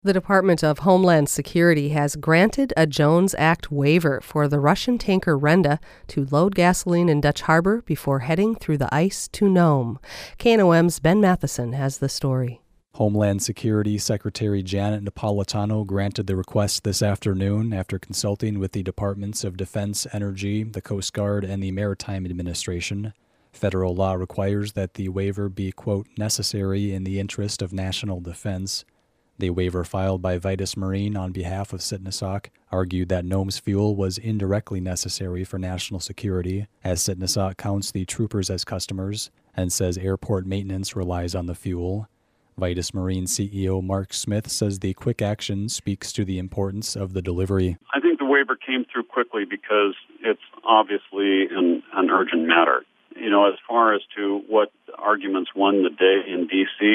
The Department of Homeland Security has granted a Jones Act waiver for the Russian tanker Renda to load gasoline in Dutch Harbor before heading through the ice to Nome. KNOM's Ben Matheson has the story. Homeland Security Secretary Janet Napolitano granted the request this afternoon after consulting with the Departments of Defense, Energy, the Coast Guard, and the Maritime Administration. Federal law requires that the waiver be, quote, necessary in the interest of national defense. The waiver filed by Vitus Marine on behalf of Sitnasak argued that Nome's fuel was indirectly necessary for national security, as Sitnasak counts the troopers as customers and says airport maintenance relies on the fuel. Vitus Marine CEO Mark Smith says the quick action speaks to the importance of the delivery. I think the waiver came through quickly because it's obviously an urgent matter. As far as to what arguments won the day in D.C.,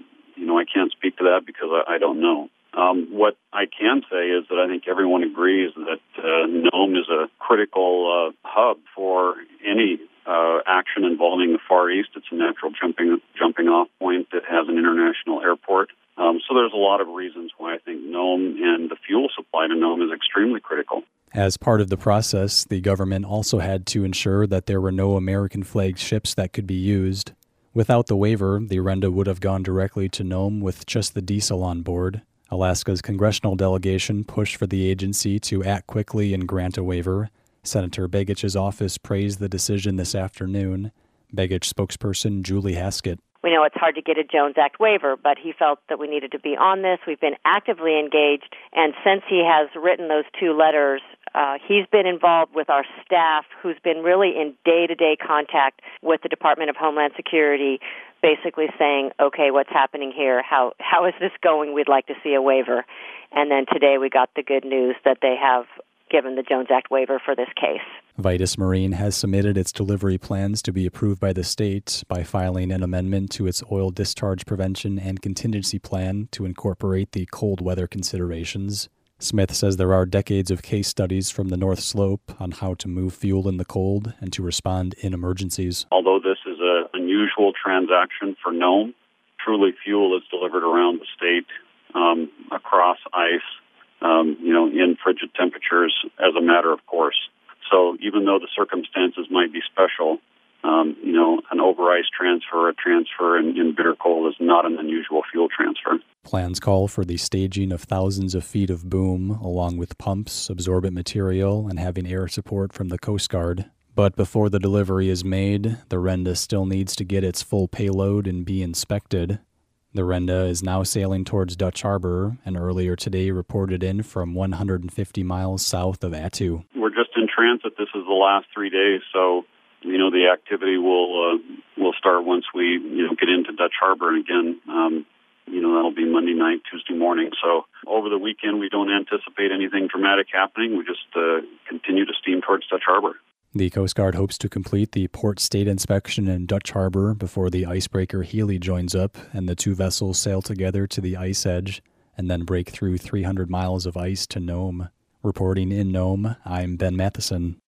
I can't speak to that because I don't know. What I can say is that I think everyone agrees that Nome is a critical hub for any action involving the Far East. It's a natural jumping off point that has an international airport. So there's a lot of reasons why I think Nome and the fuel supply to Nome is extremely critical. As part of the process, the government also had to ensure that there were no American-flagged ships that could be used. Without the waiver, the Renda would have gone directly to Nome with just the diesel on board. Alaska's congressional delegation pushed for the agency to act quickly and grant a waiver. Senator Begich's office praised the decision this afternoon. Begich spokesperson Julie Haskett. We know it's hard to get a Jones Act waiver, but he felt that we needed to be on this. We've been actively engaged, and since he has written those two letters, he's been involved with our staff, who's been really in day-to-day contact with the Department of Homeland Security, basically saying, okay, what's happening here? How is this going? We'd like to see a waiver. And then today we got the good news that they have given the Jones Act waiver for this case. Vitus Marine has submitted its delivery plans to be approved by the state by filing an amendment to its oil discharge prevention and contingency plan to incorporate the cold weather considerations. Smith says there are decades of case studies from the North Slope on how to move fuel in the cold and to respond in emergencies. Although this is an unusual transaction for Nome, truly fuel is delivered around the state across ice, in frigid temperatures as a matter of course. So even though the circumstances might be special, an over-ice transfer, a transfer in bitter cold is not an unusual fuel transfer. Plans call for the staging of thousands of feet of boom, along with pumps, absorbent material, and having air support from the Coast Guard. But before the delivery is made, the Renda still needs to get its full payload and be inspected. The Renda is now sailing towards Dutch Harbor, and earlier today reported in from 150 miles south of Attu. We're just in transit. This is the last 3 days, so the activity will start once we get into Dutch Harbor, and again, that'll be Monday night, Tuesday morning. So over the weekend, we don't anticipate anything dramatic happening. We just continue to steam towards Dutch Harbor. The Coast Guard hopes to complete the port state inspection in Dutch Harbor before the icebreaker Healy joins up and the two vessels sail together to the ice edge and then break through 300 miles of ice to Nome. Reporting in Nome, I'm Ben Matheson.